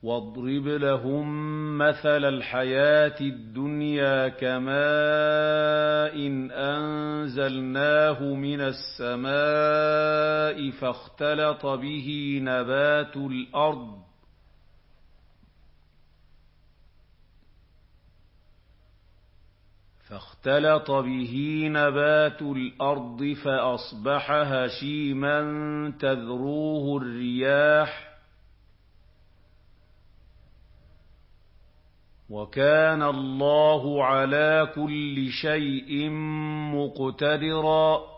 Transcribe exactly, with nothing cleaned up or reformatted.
وَاضْرِبْ لَهُم مَّثَلَ الْحَيَاةِ الدُّنْيَا كَمَاءٍ أَنزَلْنَاهُ مِنَ السَّمَاءِ فَاخْتَلَطَ بِهِ نَبَاتُ الْأَرْضِ فاختلط به نبات الأرض فأصبح هشيما تذروه الرياح وكان الله على كل شيء مقتدرا